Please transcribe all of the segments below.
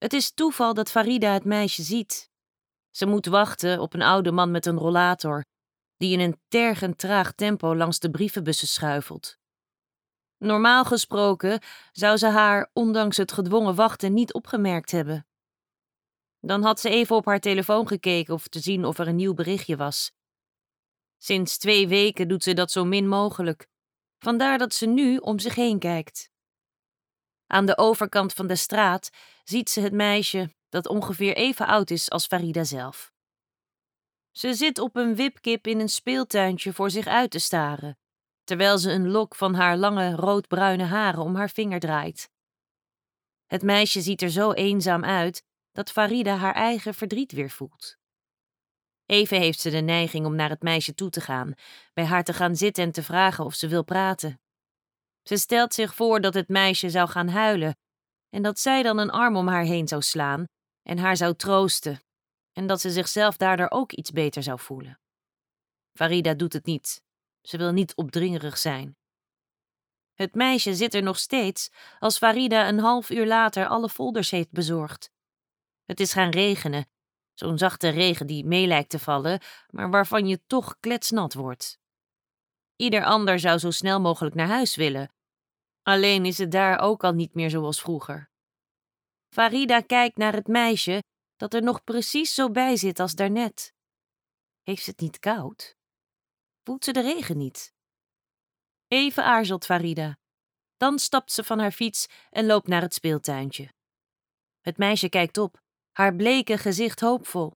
Het is toeval dat Farida het meisje ziet. Ze moet wachten op een oude man met een rollator, die in een tergend traag tempo langs de brievenbussen schuifelt. Normaal gesproken zou ze haar, ondanks het gedwongen wachten, niet opgemerkt hebben. Dan had ze even op haar telefoon gekeken om te zien of er een nieuw berichtje was. Sinds 2 weken doet ze dat zo min mogelijk. Vandaar dat ze nu om zich heen kijkt. Aan de overkant van de straat ziet ze het meisje dat ongeveer even oud is als Farida zelf. Ze zit op een wipkip in een speeltuintje voor zich uit te staren, terwijl ze een lok van haar lange roodbruine haren om haar vinger draait. Het meisje ziet er zo eenzaam uit dat Farida haar eigen verdriet weer voelt. Even heeft ze de neiging om naar het meisje toe te gaan, bij haar te gaan zitten en te vragen of ze wil praten. Ze stelt zich voor dat het meisje zou gaan huilen en dat zij dan een arm om haar heen zou slaan en haar zou troosten en dat ze zichzelf daardoor ook iets beter zou voelen. Farida doet het niet. Ze wil niet opdringerig zijn. Het meisje zit er nog steeds als Farida een half uur later alle folders heeft bezorgd. Het is gaan regenen, zo'n zachte regen die mee lijkt te vallen, maar waarvan je toch kletsnat wordt. Ieder ander zou zo snel mogelijk naar huis willen. Alleen is het daar ook al niet meer zoals vroeger. Farida kijkt naar het meisje dat er nog precies zo bij zit als daarnet. Heeft ze het niet koud? Voelt ze de regen niet? Even aarzelt Farida. Dan stapt ze van haar fiets en loopt naar het speeltuintje. Het meisje kijkt op, haar bleke gezicht hoopvol.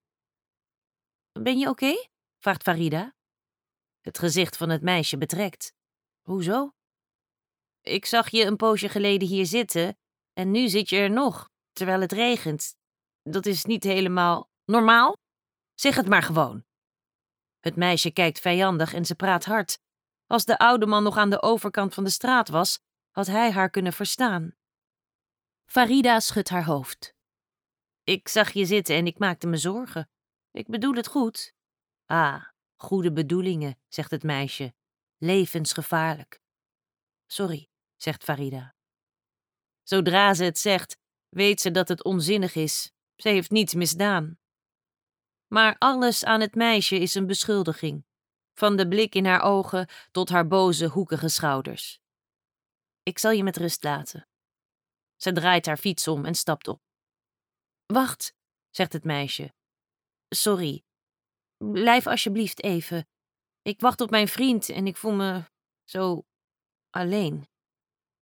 Ben je oké? Vraagt Farida. Het gezicht van het meisje betrekt. Hoezo? Ik zag je een poosje geleden hier zitten en nu zit je er nog, terwijl het regent. Dat is niet helemaal normaal? Zeg het maar gewoon. Het meisje kijkt vijandig en ze praat hard. Als de oude man nog aan de overkant van de straat was, had hij haar kunnen verstaan. Farida schudt haar hoofd. Ik zag je zitten en ik maakte me zorgen. Ik bedoel het goed. Ah, goede bedoelingen, zegt het meisje. Levensgevaarlijk. Sorry, zegt Farida. Zodra ze het zegt, weet ze dat het onzinnig is. Ze heeft niets misdaan. Maar alles aan het meisje is een beschuldiging. Van de blik in haar ogen tot haar boze, hoekige schouders. Ik zal je met rust laten. Ze draait haar fiets om en stapt op. Wacht, zegt het meisje. Sorry. Blijf alsjeblieft even. Ik wacht op mijn vriend en ik voel me zo alleen.